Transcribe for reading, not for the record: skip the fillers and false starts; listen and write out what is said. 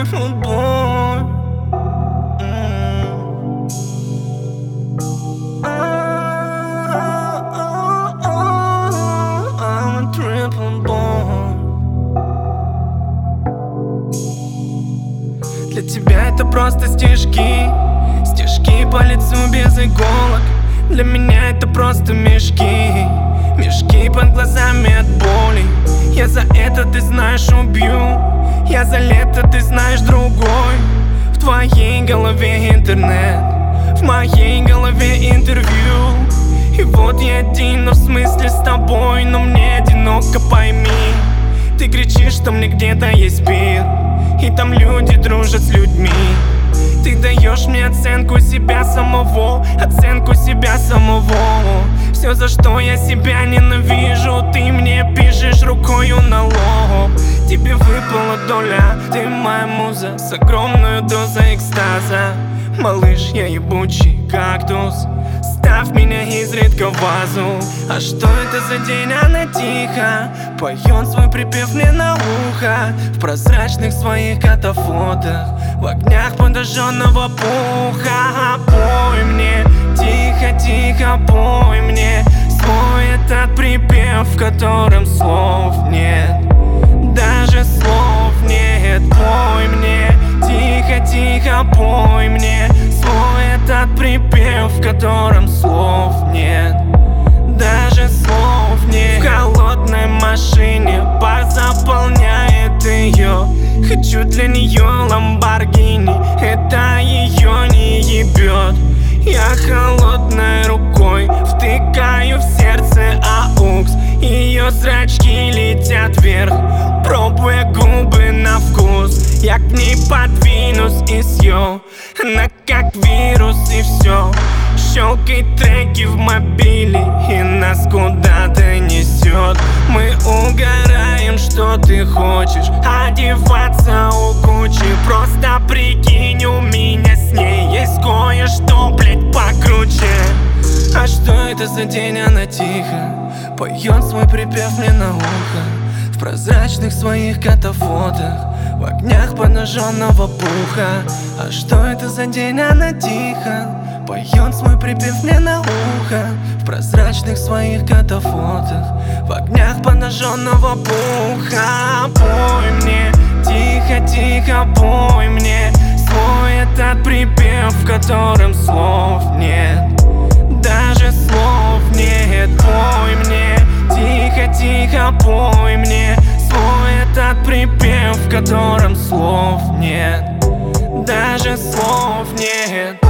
triple boy. I'm a triple boy. Для тебя это просто стишки, стишки по лицу без иголок. Для меня это просто мешки, мешки под глазами от боли. Я за это, ты знаешь, убью. Я за лето, ты знаешь, другой. В твоей голове интернет, в моей голове интервью. И вот я один, но в смысле с тобой. Но мне одиноко, пойми. Ты кричишь, что мне где-то есть пир, и там люди дружат с людьми. Ты даешь мне оценку себя самого, оценку себя самого. Все, за что я себя ненавижу, ты мне пишешь рукою на лоб. Тебе выпала доля, ты моя муза с огромной дозой экстаза. Малыш, я ебучий кактус, ставь меня изредка в вазу. А что это за день, она тихо поет свой припев мне на ухо. В прозрачных своих катафотах, в огнях подожженного пуха. Пой мне, тихо-тихо пой мне свой этот припев, в котором слов нет, даже слов нет. Пой мне, тихо-тихо пой мне свой этот припев, в котором слов нет, даже слов нет. В холодной машине бар заполняет ее. Хочу для нее ламборгини, это ее не ебет. Я холодной рукой втыкаю в сердце аукс. Ее зрачки летят вверх, пробуя губы на вкус. Я к ней подвинусь и съел, она как вирус и все. Щелкает треки в мобиле и нас куда-то несет. Мы угораем, что ты хочешь одеваться у кучи. Просто прикинь, у меня с ней есть кое-что, блять, покруче. А что это за день, она тихо поет свой припев мне на ухо. В прозрачных своих катафотах, в огнях подожженного пуха. А что это за день, она тихо поет свой припев мне на ухо. В прозрачных своих катафотах, в огнях подожженного пуха. Пой мне, тихо-тихо пой мне свой этот припев, в котором слов нет, даже слов нет. Пой мне, тихо-тихо пой мне свой этот припев, в котором слов нет, даже слов нет.